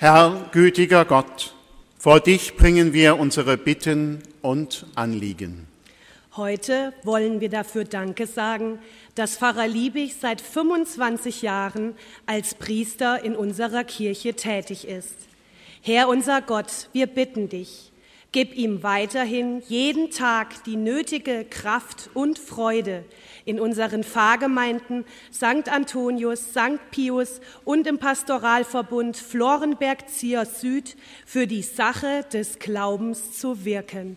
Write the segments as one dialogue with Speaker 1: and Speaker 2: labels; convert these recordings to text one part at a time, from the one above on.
Speaker 1: Herr, gütiger Gott, vor dich bringen wir unsere Bitten und Anliegen.
Speaker 2: Heute wollen wir dafür Danke sagen, dass Pfarrer Liebig seit 25 Jahren als Priester in unserer Kirche tätig ist. Herr unser Gott, wir bitten dich, gib ihm weiterhin jeden Tag die nötige Kraft und Freude in unseren Pfarrgemeinden St. Antonius, St. Pius und im Pastoralverbund Florenberg-Zier Süd für die Sache des Glaubens zu wirken.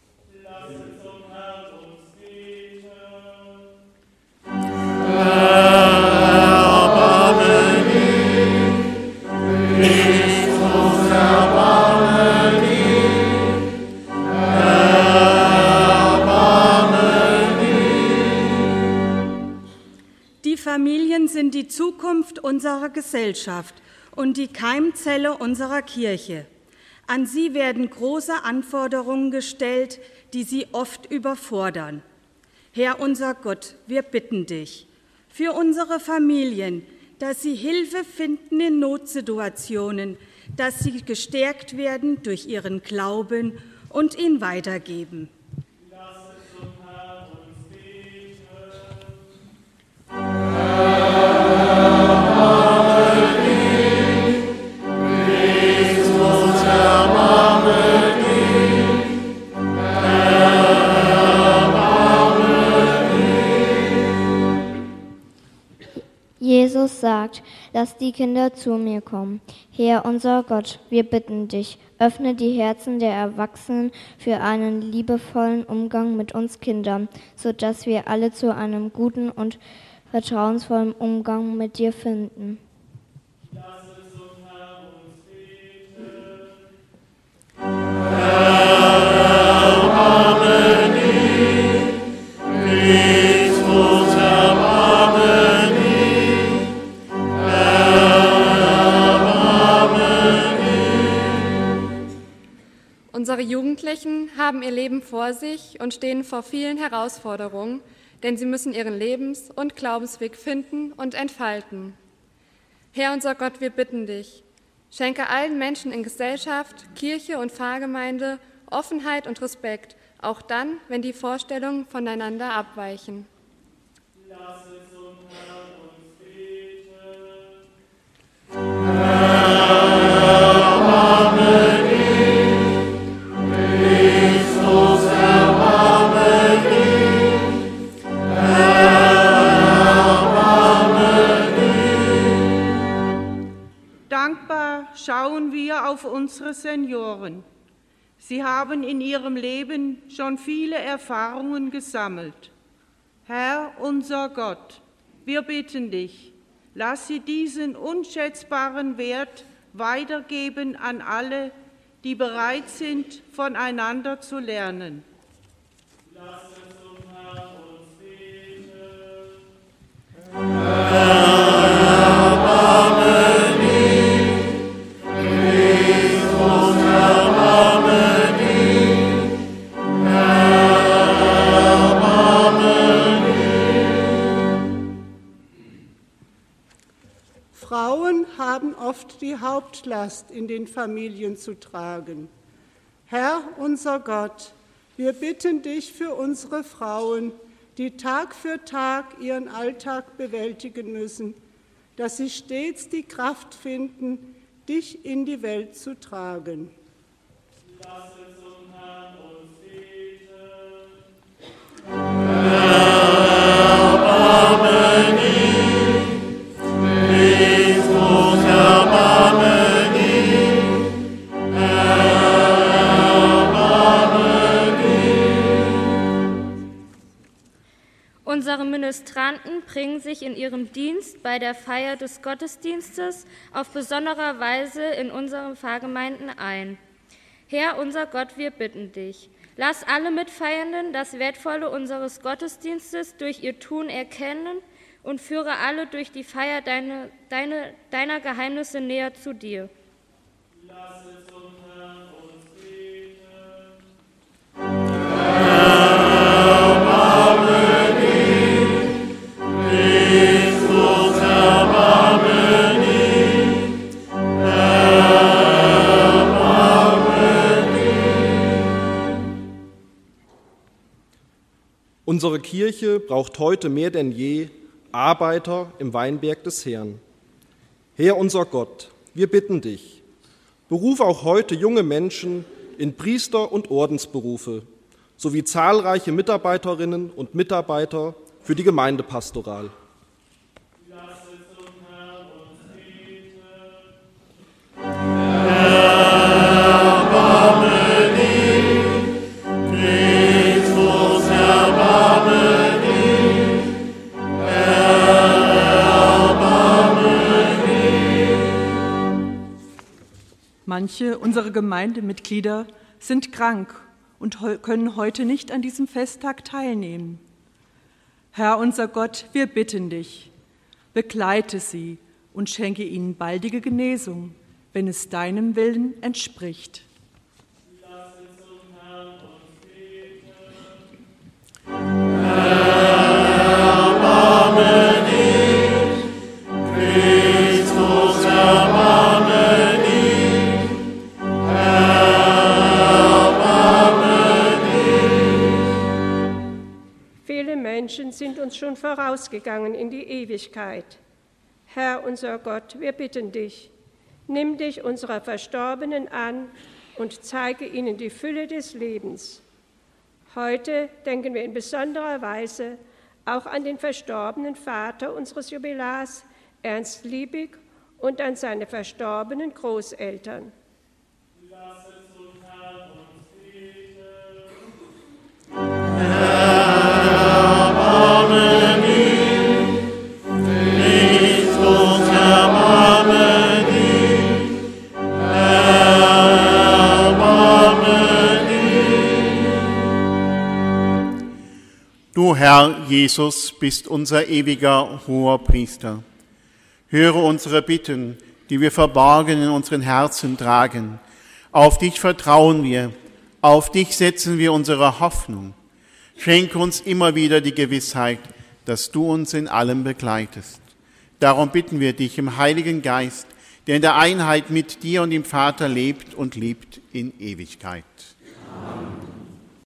Speaker 3: Die Familien sind die Zukunft unserer Gesellschaft und die Keimzelle unserer Kirche. An sie werden große Anforderungen gestellt, die sie oft überfordern. Herr unser Gott, wir bitten dich für unsere Familien, dass sie Hilfe finden in Notsituationen, dass sie gestärkt werden durch ihren Glauben und ihn weitergeben.
Speaker 4: Jesus sagt, lasst die Kinder zu mir kommen. Herr unser Gott, wir bitten dich, öffne die Herzen der Erwachsenen für einen liebevollen Umgang mit uns Kindern, sodass wir alle zu einem guten und vertrauensvollen Umgang mit dir finden.
Speaker 5: Unsere Jugendlichen haben ihr Leben vor sich und stehen vor vielen Herausforderungen, denn sie müssen ihren Lebens- und Glaubensweg finden und entfalten. Herr unser Gott, wir bitten dich, schenke allen Menschen in Gesellschaft, Kirche und Pfarrgemeinde Offenheit und Respekt, auch dann, wenn die Vorstellungen voneinander abweichen.
Speaker 6: Lass es uns, Herr, uns beten.
Speaker 7: Dankbar schauen wir auf unsere Senioren. Sie haben in ihrem Leben schon viele Erfahrungen gesammelt. Herr, unser Gott, wir bitten dich, lass sie diesen unschätzbaren Wert weitergeben an alle, die bereit sind, voneinander zu lernen.
Speaker 6: Lass es uns, Herr, uns beten.
Speaker 7: Frauen haben oft die Hauptlast in den Familien zu tragen. Herr, unser Gott, wir bitten dich für unsere Frauen, die Tag für Tag ihren Alltag bewältigen müssen, dass sie stets die Kraft finden, dich in die Welt zu tragen.
Speaker 6: Lass es uns, Herr, uns beten.
Speaker 8: Unsere Ministranten bringen sich in ihrem Dienst bei der Feier des Gottesdienstes auf besondere Weise in unseren Pfarrgemeinden ein. Herr, unser Gott, wir bitten dich, lass alle Mitfeiernden das Wertvolle unseres Gottesdienstes durch ihr Tun erkennen und führe alle durch die Feier deiner Geheimnisse näher zu dir.
Speaker 6: Lass es uns, Herr, uns beten. Christus, erbarme dich.
Speaker 9: Unsere Kirche braucht heute mehr denn je Arbeiter im Weinberg des Herrn. Herr unser Gott, wir bitten dich, beruf auch heute junge Menschen in Priester- und Ordensberufe sowie zahlreiche Mitarbeiterinnen und Mitarbeiter für die Gemeindepastoral.
Speaker 10: Manche unserer Gemeindemitglieder sind krank und können heute nicht an diesem Festtag teilnehmen. Herr unser Gott, wir bitten dich, begleite sie und schenke ihnen baldige Genesung, wenn es deinem Willen entspricht.
Speaker 6: Lass uns zum Herrn uns beten.
Speaker 1: Erbarme dich, Christus, erbarme dich, erbarme dich.
Speaker 11: Viele Menschen sind uns schon vorausgegangen in die Ewigkeit. Herr unser Gott, wir bitten dich, nimm dich unserer Verstorbenen an und zeige ihnen die Fülle des Lebens. Heute denken wir in besonderer Weise auch an den verstorbenen Vater unseres Jubilars, Ernst Liebig, und an seine verstorbenen Großeltern.
Speaker 6: Lass uns zum Herrn uns beten.
Speaker 1: Erbarme dich, Christus, erbarme dich, erbarme dich. Du, Herr Jesus, bist unser ewiger Hoherpriester. Höre unsere Bitten, die wir verborgen in unseren Herzen tragen. Auf dich vertrauen wir, auf dich setzen wir unsere Hoffnung. Schenke uns immer wieder die Gewissheit, dass du uns in allem begleitest. Darum bitten wir dich im Heiligen Geist, der in der Einheit mit dir und dem Vater lebt und liebt in Ewigkeit. Amen.